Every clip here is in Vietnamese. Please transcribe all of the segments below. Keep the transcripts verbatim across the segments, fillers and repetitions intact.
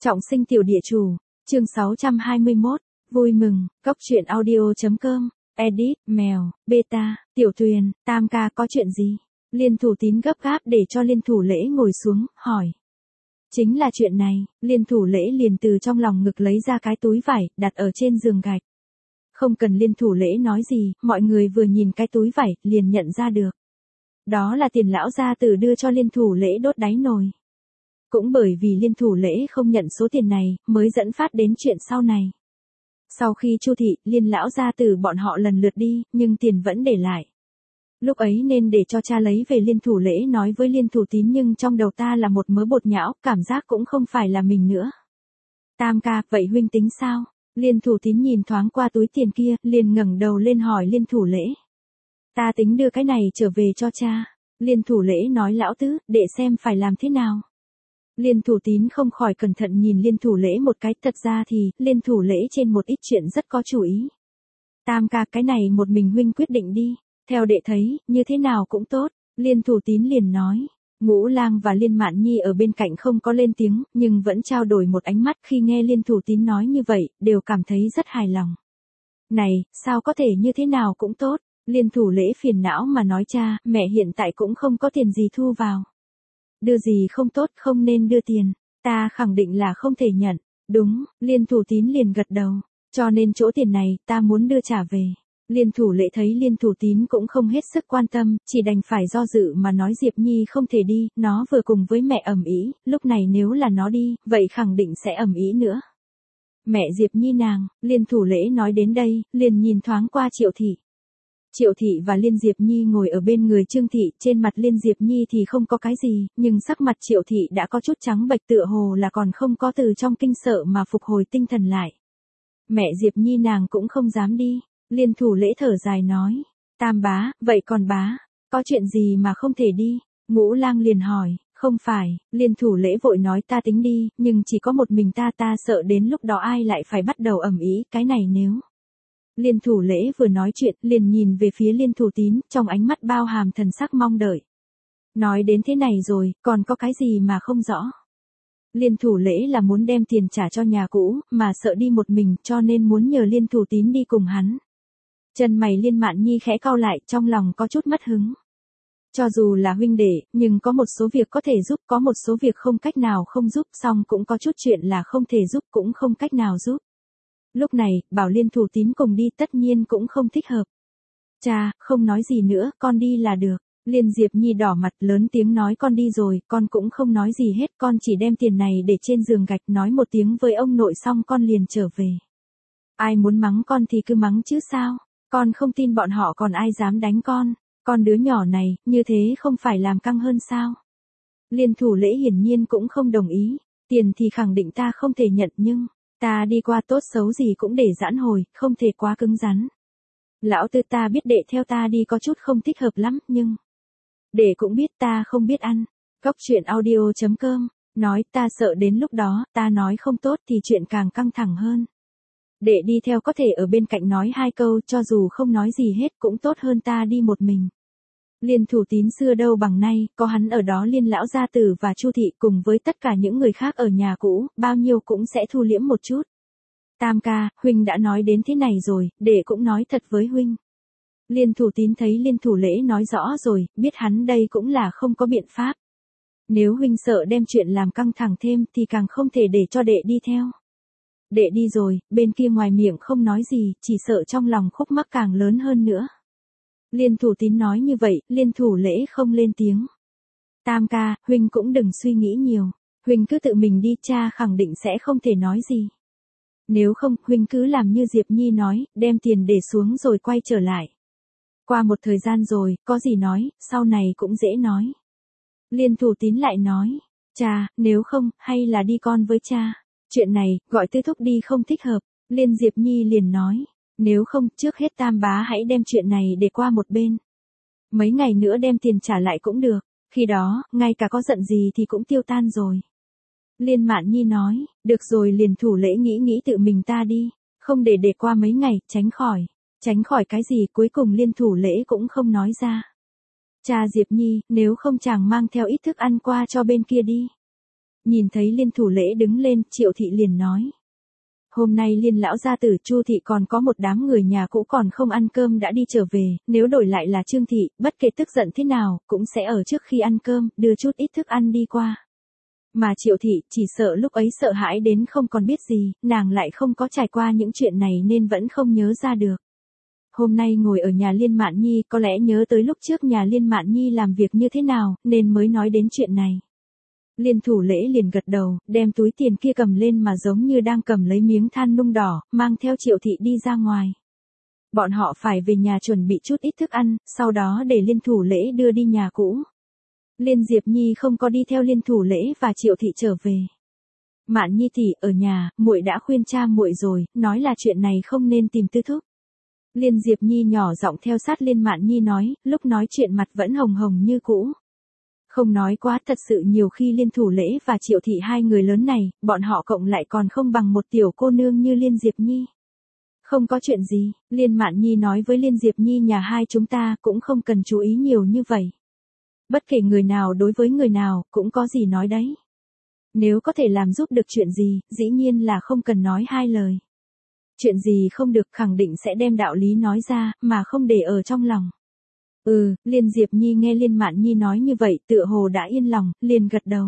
Trọng sinh tiểu địa chủ, chương sáu trăm hai mươi mốt, vui mừng, cốc truyện audio.com, edit, mèo, beta, tiểu tuyền, tam ca có chuyện gì? Liên Thủ Tín gấp gáp để cho Liên Thủ Lễ ngồi xuống, hỏi. Chính là chuyện này, Liên Thủ Lễ liền từ trong lòng ngực lấy ra cái túi vải, đặt ở trên giường gạch. Không cần Liên Thủ Lễ nói gì, mọi người vừa nhìn cái túi vải, liền nhận ra được. Đó là tiền lão gia tử đưa cho Liên Thủ Lễ đốt đáy nồi. Cũng bởi vì Liên Thủ Lễ không nhận số tiền này, mới dẫn phát đến chuyện sau này. Sau khi Chu thị, Liên lão gia tử bọn họ lần lượt đi, nhưng tiền vẫn để lại. Lúc ấy nên để cho cha lấy về. Liên Thủ Lễ nói với Liên Thủ Tín, nhưng trong đầu ta là một mớ bột nhão, cảm giác cũng không phải là mình nữa. Tam ca, vậy huynh tính sao? Liên Thủ Tín nhìn thoáng qua túi tiền kia, liền ngẩng đầu lên hỏi Liên Thủ Lễ. Ta tính đưa cái này trở về cho cha. Liên Thủ Lễ nói lão tứ, để xem phải làm thế nào. Liên Thủ Tín không khỏi cẩn thận nhìn Liên Thủ Lễ một cái, thật ra thì, Liên Thủ Lễ trên một ít chuyện rất có chủ ý. Tam ca, cái này một mình huynh quyết định đi, theo đệ thấy, như thế nào cũng tốt, Liên Thủ Tín liền nói. Ngũ Lang và Liên Mạn Nhi ở bên cạnh không có lên tiếng, nhưng vẫn trao đổi một ánh mắt khi nghe Liên Thủ Tín nói như vậy, đều cảm thấy rất hài lòng. Này, sao có thể như thế nào cũng tốt, Liên Thủ Lễ phiền não mà nói, cha, mẹ hiện tại cũng không có tiền gì thu vào. Đưa gì không tốt, không nên đưa tiền, ta khẳng định là không thể nhận. Đúng, Liên Thủ Tín liền gật đầu, cho nên chỗ tiền này, ta muốn đưa trả về. Liên Thủ Lễ thấy Liên Thủ Tín cũng không hết sức quan tâm, chỉ đành phải do dự mà nói Diệp Nhi không thể đi, nó vừa cùng với mẹ ầm ĩ, lúc này nếu là nó đi, vậy khẳng định sẽ ầm ĩ nữa. Mẹ Diệp Nhi nàng, Liên Thủ Lễ nói đến đây, liền nhìn thoáng qua Triệu thị. Triệu thị và Liên Diệp Nhi ngồi ở bên người Trương thị, trên mặt Liên Diệp Nhi thì không có cái gì, nhưng sắc mặt Triệu thị đã có chút trắng bệch, tựa hồ là còn không có từ trong kinh sợ mà phục hồi tinh thần lại. Mẹ Diệp Nhi nàng cũng không dám đi. Liên Thủ Lễ thở dài nói, Tam bá, vậy còn bá, có chuyện gì mà không thể đi? Ngũ Lang liền hỏi, không phải, Liên Thủ Lễ vội nói, ta tính đi, nhưng chỉ có một mình ta, ta sợ đến lúc đó ai lại phải bắt đầu ầm ĩ, cái này nếu. Liên Thủ Lễ vừa nói chuyện, liền nhìn về phía Liên Thủ Tín, trong ánh mắt bao hàm thần sắc mong đợi. Nói đến thế này rồi, còn có cái gì mà không rõ? Liên Thủ Lễ là muốn đem tiền trả cho nhà cũ, mà sợ đi một mình, cho nên muốn nhờ Liên Thủ Tín đi cùng hắn. Chân mày Liên Mạn Nhi khẽ cau lại, trong lòng có chút mất hứng. Cho dù là huynh đệ, nhưng có một số việc có thể giúp, có một số việc không cách nào không giúp, song cũng có chút chuyện là không thể giúp, cũng không cách nào giúp. Lúc này, bảo Liên Thủ Tín cùng đi tất nhiên cũng không thích hợp. Cha, không nói gì nữa, con đi là được. Liên Diệp Nhi đỏ mặt lớn tiếng nói, con đi rồi, con cũng không nói gì hết, con chỉ đem tiền này để trên giường gạch, nói một tiếng với ông nội xong con liền trở về. Ai muốn mắng con thì cứ mắng chứ sao, con không tin bọn họ còn ai dám đánh con, con đứa nhỏ này, như thế không phải làm căng hơn sao. Liên Thủ Lễ hiển nhiên cũng không đồng ý, tiền thì khẳng định ta không thể nhận, nhưng ta đi qua tốt xấu gì cũng để giãn hồi, không thể quá cứng rắn. Lão tư, ta biết đệ theo ta đi có chút không thích hợp lắm, nhưng đệ cũng biết ta không biết ăn. Cốc truyện audio.com, nói, ta sợ đến lúc đó, ta nói không tốt thì chuyện càng căng thẳng hơn. Đệ đi theo có thể ở bên cạnh nói hai câu, cho dù không nói gì hết cũng tốt hơn ta đi một mình. Liên Thủ Tín xưa đâu bằng nay, có hắn ở đó, Liên lão gia tử và Chu thị cùng với tất cả những người khác ở nhà cũ, bao nhiêu cũng sẽ thu liễm một chút. Tam ca, huynh đã nói đến thế này rồi, đệ cũng nói thật với huynh. Liên Thủ Tín thấy Liên Thủ Lễ nói rõ rồi, biết hắn đây cũng là không có biện pháp. Nếu huynh sợ đem chuyện làm căng thẳng thêm thì càng không thể để cho đệ đi theo. Đệ đi rồi, bên kia ngoài miệng không nói gì, chỉ sợ trong lòng khúc mắc càng lớn hơn nữa. Liên Thủ Tín nói như vậy, Liên Thủ Lễ không lên tiếng. Tam ca, huynh cũng đừng suy nghĩ nhiều, huynh cứ tự mình đi, cha khẳng định sẽ không thể nói gì. Nếu không, huynh cứ làm như Diệp Nhi nói, đem tiền để xuống rồi quay trở lại. Qua một thời gian rồi, có gì nói, sau này cũng dễ nói. Liên Thủ Tín lại nói, cha, nếu không, hay là đi con với cha. Chuyện này, gọi tư thúc đi không thích hợp. Liên Diệp Nhi liền nói, nếu không, trước hết Tam bá hãy đem chuyện này để qua một bên. Mấy ngày nữa đem tiền trả lại cũng được, khi đó, ngay cả có giận gì thì cũng tiêu tan rồi. Liên Mạn Nhi nói, được rồi. Liên Thủ Lễ nghĩ nghĩ tự mình ta đi, không để để qua mấy ngày, tránh khỏi. Tránh khỏi cái gì, cuối cùng Liên Thủ Lễ cũng không nói ra. Cha Diệp Nhi, nếu không chàng mang theo ít thức ăn qua cho bên kia đi. Nhìn thấy Liên Thủ Lễ đứng lên, Triệu Thị liền nói. Hôm nay Liên lão gia tử, Chu Thị còn có một đám người nhà cũ còn không ăn cơm đã đi trở về, nếu đổi lại là Trương Thị, bất kể tức giận thế nào, cũng sẽ ở trước khi ăn cơm, đưa chút ít thức ăn đi qua. Mà Triệu Thị, chỉ sợ lúc ấy sợ hãi đến không còn biết gì, nàng lại không có trải qua những chuyện này nên vẫn không nhớ ra được. Hôm nay ngồi ở nhà Liên Mạn Nhi có lẽ nhớ tới lúc trước nhà Liên Mạn Nhi làm việc như thế nào, nên mới nói đến chuyện này. Liên Thủ Lễ liền gật đầu, đem túi tiền kia cầm lên mà giống như đang cầm lấy miếng than nung đỏ, mang theo Triệu Thị đi ra ngoài. Bọn họ phải về nhà chuẩn bị chút ít thức ăn, sau đó để Liên Thủ Lễ đưa đi nhà cũ. Liên Diệp Nhi không có đi theo Liên Thủ Lễ và Triệu Thị trở về. Mạn Nhi tỷ, ở nhà, muội đã khuyên cha muội rồi, nói là chuyện này không nên tìm Tư Thúc. Liên Diệp Nhi nhỏ giọng theo sát Liên Mạn Nhi nói, lúc nói chuyện mặt vẫn hồng hồng như cũ. Không nói quá, thật sự nhiều khi Liên Thủ Lễ và Triệu Thị hai người lớn này, bọn họ cộng lại còn không bằng một tiểu cô nương như Liên Diệp Nhi. Không có chuyện gì, Liên Mạn Nhi nói với Liên Diệp Nhi, nhà hai chúng ta cũng không cần chú ý nhiều như vậy. Bất kể người nào đối với người nào, cũng có gì nói đấy. Nếu có thể làm giúp được chuyện gì, dĩ nhiên là không cần nói hai lời. Chuyện gì không được khẳng định sẽ đem đạo lý nói ra, mà không để ở trong lòng. Ừ, Liên Diệp Nhi nghe Liên Mạn Nhi nói như vậy, tựa hồ đã yên lòng, liền gật đầu.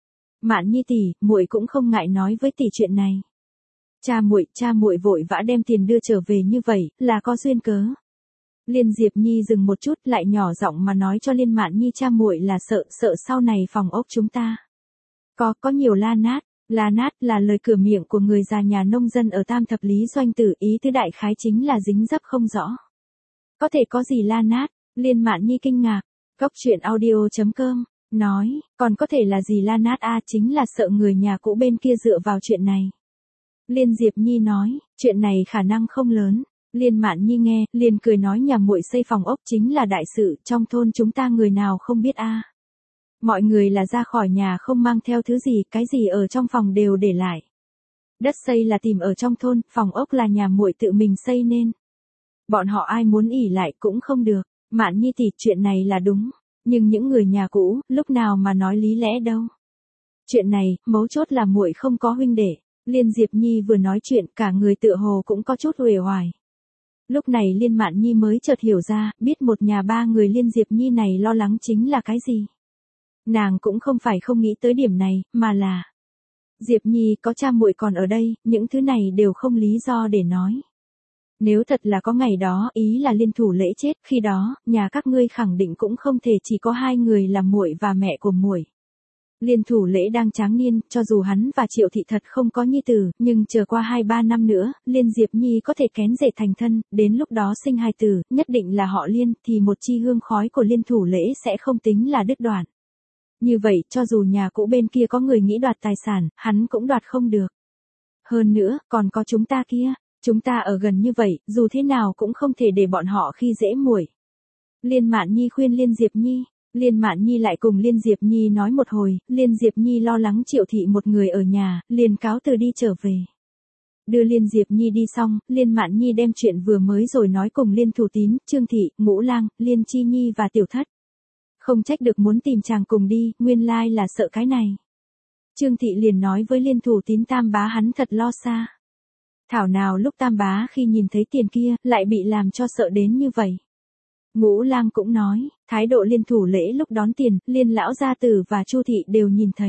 Mạn Nhi tỷ, muội cũng không ngại nói với tỷ chuyện này. Cha muội, cha muội vội vã đem tiền đưa trở về như vậy, là có duyên cớ. Liên Diệp Nhi dừng một chút, lại nhỏ giọng mà nói cho Liên Mạn Nhi, cha muội là sợ, sợ sau này phòng ốc chúng ta có có nhiều la nát. La nát là lời cửa miệng của người già nhà nông dân ở Tam Thập Lý Doanh Tử, ý tứ đại khái chính là dính dấp không rõ. Có thể có gì la nát? Liên Mạn Nhi kinh ngạc. Góc truyện audio chấm com nói, còn có thể là gì la nát a, à, chính là sợ người nhà cũ bên kia dựa vào chuyện này. Liên Diệp Nhi nói, chuyện này khả năng không lớn. Liên Mạn Nhi nghe, liền cười nói, nhà muội xây phòng ốc chính là đại sự, trong thôn chúng ta người nào không biết a. À. Mọi người là ra khỏi nhà không mang theo thứ gì, cái gì ở trong phòng đều để lại. Đất xây là tìm ở trong thôn, phòng ốc là nhà muội tự mình xây nên. Bọn họ ai muốn ỉ lại cũng không được. Mạn Nhi tỷ, chuyện này là đúng, nhưng những người nhà cũ, lúc nào mà nói lý lẽ đâu. Chuyện này, mấu chốt là muội không có huynh đệ. Liên Diệp Nhi vừa nói chuyện, cả người tựa hồ cũng có chút uể oải. Lúc này Liên Mạn Nhi mới chợt hiểu ra, biết một nhà ba người Liên Diệp Nhi này lo lắng chính là cái gì. Nàng cũng không phải không nghĩ tới điểm này, mà là Diệp Nhi có cha muội còn ở đây, những thứ này đều không lý do để nói. Nếu thật là có ngày đó, ý là Liên Thủ Lễ chết, khi đó, nhà các ngươi khẳng định cũng không thể chỉ có hai người là muội và mẹ của muội. Liên Thủ Lễ đang tráng niên, cho dù hắn và Triệu Thị thật không có nhi tử, nhưng chờ qua hai ba năm nữa, Liên Diệp Nhi có thể kén rể thành thân, đến lúc đó sinh hài tử, nhất định là họ Liên, thì một chi hương khói của Liên Thủ Lễ sẽ không tính là đứt đoạn. Như vậy, cho dù nhà cũ bên kia có người nghĩ đoạt tài sản, hắn cũng đoạt không được. Hơn nữa, còn có chúng ta kia, chúng ta ở gần như vậy, dù thế nào cũng không thể để bọn họ khi dễ muội. Liên Mạn Nhi khuyên Liên Diệp Nhi. Liên Mạn Nhi lại cùng Liên Diệp Nhi nói một hồi, Liên Diệp Nhi lo lắng Triệu Thị một người ở nhà, liền cáo từ đi trở về. Đưa Liên Diệp Nhi đi xong, Liên Mạn Nhi đem chuyện vừa mới rồi nói cùng Liên Thủ Tín, Trương Thị, Ngũ Lang, Liên Chi Nhi và Tiểu Thất. Không trách được muốn tìm chàng cùng đi, nguyên lai là sợ cái này. Trương Thị liền nói với Liên Thủ Tín, Tam bá hắn thật lo xa. Thảo nào lúc Tam bá khi nhìn thấy tiền kia, lại bị làm cho sợ đến như vậy. Ngũ Lang cũng nói, thái độ Liên Thủ Lễ lúc đón tiền, Liên lão gia tử và Chu Thị đều nhìn thấy.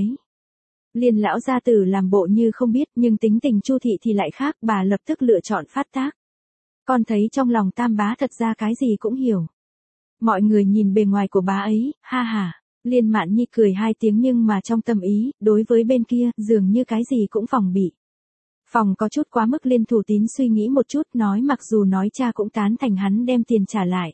Liên lão gia tử làm bộ như không biết, nhưng tính tình Chu Thị thì lại khác, bà lập tức lựa chọn phát tác. Con thấy trong lòng Tam bá thật ra cái gì cũng hiểu. Mọi người nhìn bề ngoài của bá ấy, ha ha. Liên Mạn Nhi cười hai tiếng nhưng mà trong tâm ý, đối với bên kia, dường như cái gì cũng phòng bị. Phòng có chút quá mức. Liên Thủ Tín suy nghĩ một chút, nói mặc dù nói cha cũng tán thành hắn đem tiền trả lại.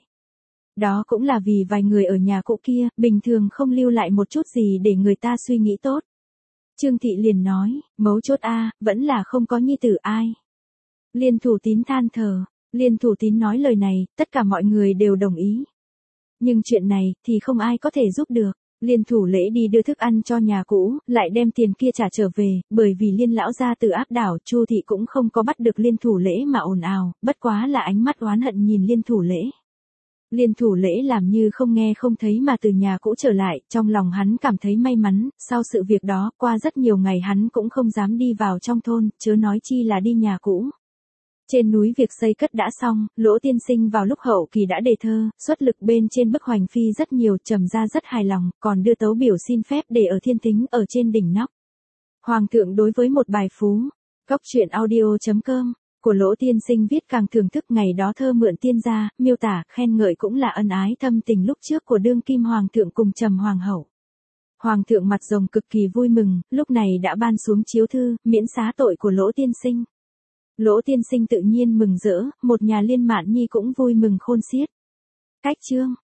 Đó cũng là vì vài người ở nhà cũ kia, bình thường không lưu lại một chút gì để người ta suy nghĩ tốt. Trương Thị liền nói, mấu chốt a, vẫn là không có nhi tử ai. Liên Thủ Tín than thở. Liên Thủ Tín nói lời này, tất cả mọi người đều đồng ý. Nhưng chuyện này, thì không ai có thể giúp được. Liên Thủ Lễ đi đưa thức ăn cho nhà cũ, lại đem tiền kia trả trở về, bởi vì Liên lão gia tử áp đảo, Chu Thị cũng không có bắt được Liên Thủ Lễ mà ồn ào, bất quá là ánh mắt oán hận nhìn Liên Thủ Lễ. Liên Thủ Lễ làm như không nghe không thấy mà từ nhà cũ trở lại, trong lòng hắn cảm thấy may mắn, sau sự việc đó, qua rất nhiều ngày hắn cũng không dám đi vào trong thôn, chớ nói chi là đi nhà cũ. Trên núi việc xây cất đã xong, Lỗ tiên sinh vào lúc hậu kỳ đã đề thơ, xuất lực bên trên bức hoành phi rất nhiều, trầm ra rất hài lòng, còn đưa tấu biểu xin phép để ở thiên tính ở trên đỉnh nóc. Hoàng thượng đối với một bài phú, cóc truyện audio chấm com của Lỗ tiên sinh viết càng thưởng thức ngày đó thơ mượn tiên gia, miêu tả, khen ngợi cũng là ân ái thâm tình lúc trước của đương kim hoàng thượng cùng Trầm hoàng hậu. Hoàng thượng mặt rồng cực kỳ vui mừng, lúc này đã ban xuống chiếu thư, miễn xá tội của Lỗ tiên sinh. Lỗ tiên sinh tự nhiên mừng rỡ, một nhà Liên Mạn Nhi cũng vui mừng khôn xiết. Cách chương